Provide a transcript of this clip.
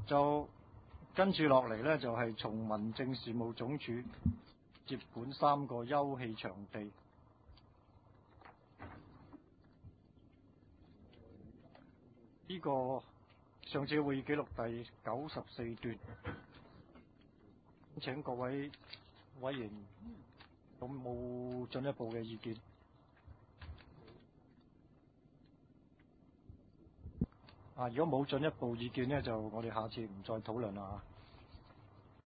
就跟住落嚟呢，就係從民政事務總署接管3個休憩場地。呢個上次會議記錄第94段，請各位委員有冇進一步嘅意見？如果冇進一步意見呢，就我哋下次唔再討論啦。